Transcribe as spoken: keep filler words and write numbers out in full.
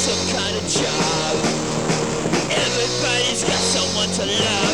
some kind of job. Everybody's got someone to love.